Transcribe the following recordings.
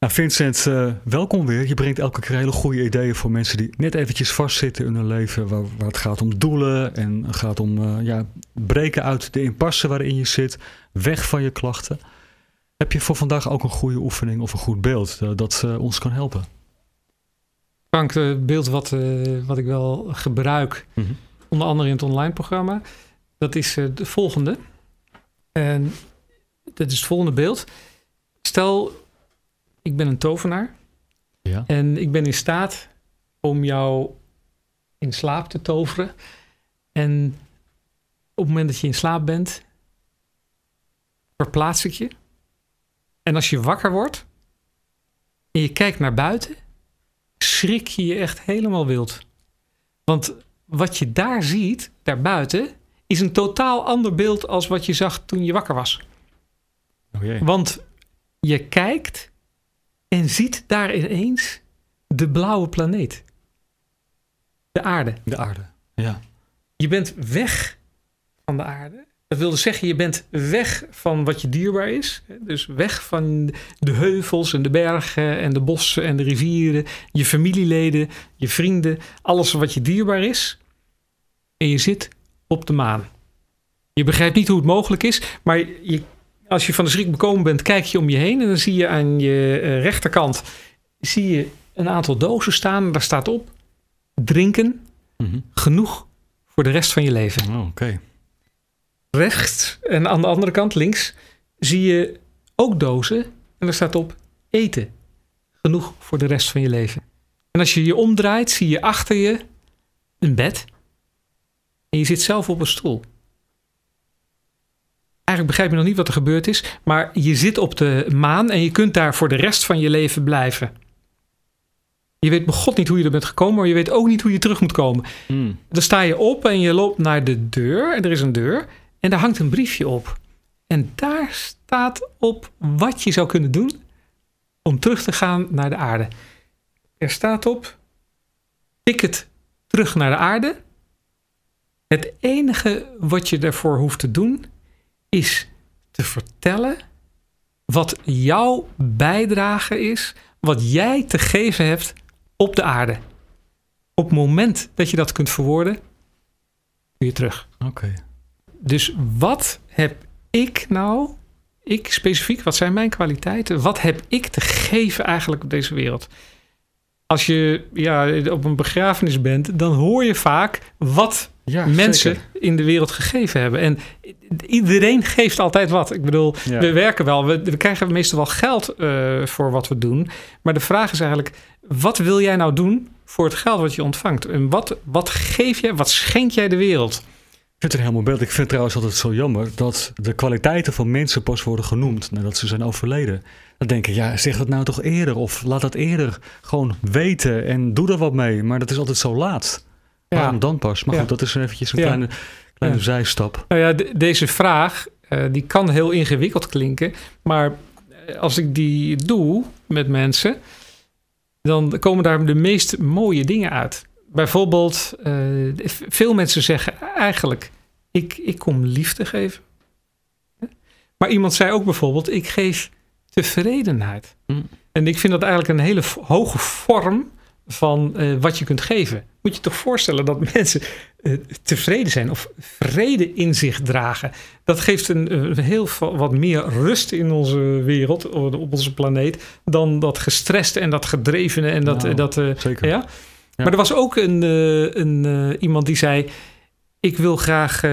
Nou Vincent, welkom weer. Je brengt elke keer hele goede ideeën voor mensen die net eventjes vastzitten in hun leven. Waar het gaat om doelen en gaat om breken uit de impasse waarin je zit. Weg van je klachten. Heb je voor vandaag ook een goede oefening of een goed beeld dat ons kan helpen? Frank, het beeld wat ik wel gebruik, onder andere in het online programma, dat is de volgende. En dat is het volgende beeld. Stel, ik ben een tovenaar en ik ben in staat om jou in slaap te toveren. En op het moment dat je in slaap bent, verplaats ik je. En als je wakker wordt en je kijkt naar buiten, schrik je je echt helemaal wild. Want wat je daar ziet, daarbuiten, is een totaal ander beeld als wat je zag toen je wakker was. Oh jee. Want je kijkt en ziet daar ineens de blauwe planeet. De aarde. De aarde, ja. Je bent weg van de aarde. Dat wil dus zeggen, je bent weg van wat je dierbaar is. Dus weg van de heuvels en de bergen en de bossen en de rivieren. Je familieleden, je vrienden, alles wat je dierbaar is. En je zit op de maan. Je begrijpt niet hoe het mogelijk is, maar als je van de schrik bekomen bent, kijk je om je heen en dan zie je aan je rechterkant een aantal dozen staan. En daar staat op: drinken, genoeg voor de rest van je leven. Oh, oké. Rechts en aan de andere kant, links, zie je ook dozen en daar staat op: eten, genoeg voor de rest van je leven. En als je je omdraait, zie je achter je een bed en je zit zelf op een stoel. Eigenlijk begrijp je nog niet wat er gebeurd is, maar je zit op de maan en je kunt daar voor de rest van je leven blijven. Je weet bij God niet hoe je er bent gekomen, maar je weet ook niet hoe je terug moet komen. Dan sta je op en je loopt naar de deur en er is een deur en daar hangt een briefje op. En daar staat op wat je zou kunnen doen om terug te gaan naar de aarde. Er staat op: ticket terug naar de aarde. Het enige wat je daarvoor hoeft te doen is te vertellen wat jouw bijdrage is, wat jij te geven hebt op de aarde. Op het moment dat je dat kunt verwoorden, kun je terug. Oké. Dus wat heb ik nou, ik specifiek, wat zijn mijn kwaliteiten? Wat heb ik te geven eigenlijk op deze wereld? Als je op een begrafenis bent, dan hoor je vaak wat mensen in de wereld gegeven hebben. En iedereen geeft altijd wat. Ik bedoel, we werken wel. We krijgen meestal wel geld voor wat we doen. Maar de vraag is eigenlijk, wat wil jij nou doen voor het geld wat je ontvangt? En wat geef jij, wat schenk jij de wereld? Ik vind het een heel mooi beeld. Ik vind trouwens altijd zo jammer dat de kwaliteiten van mensen pas worden genoemd nadat ze zijn overleden. Dan denk ik, zeg dat nou toch eerder of laat dat eerder gewoon weten en doe er wat mee. Maar dat is altijd zo laat. Waarom dan pas? Maar goed, dat is eventjes een kleine zijstap. Nou ja, deze vraag, die kan heel ingewikkeld klinken. Maar als ik die doe met mensen, dan komen daar de meest mooie dingen uit. Bijvoorbeeld, veel mensen zeggen eigenlijk, ik kom liefde geven. Maar iemand zei ook bijvoorbeeld, ik geef tevredenheid. En ik vind dat eigenlijk een hele hoge vorm van wat je kunt geven. Moet je toch voorstellen dat mensen tevreden zijn of vrede in zich dragen. Dat geeft een heel wat meer rust in onze wereld, op onze planeet, dan dat gestreste en dat gedrevene. En zeker. Ja? Maar er was ook iemand die zei, ik wil graag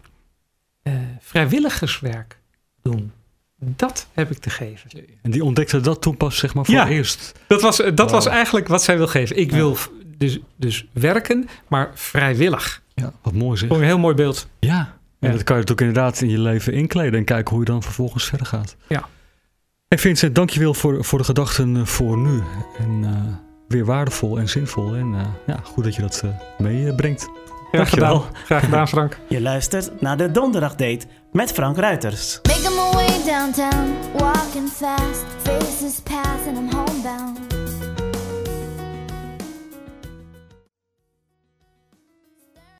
vrijwilligerswerk doen. Dat heb ik te geven. En die ontdekte dat toen pas, zeg maar, voor eerst. Dat was eigenlijk wat zij wil geven. Ik wil dus werken, maar vrijwillig. Ja, wat mooi zeg. Een heel mooi beeld. Ja, en dat kan je ook inderdaad in je leven inkleden en kijken hoe je dan vervolgens verder gaat. Ja. Hey Vincent, dankjewel voor de gedachten voor nu. En weer waardevol en zinvol. En goed dat je dat meebrengt. Graag gedaan, Frank. Je luistert naar de Donderdagdate met Frank Ruiters. Making my way downtown, walking fast, faces pass and I'm homebound.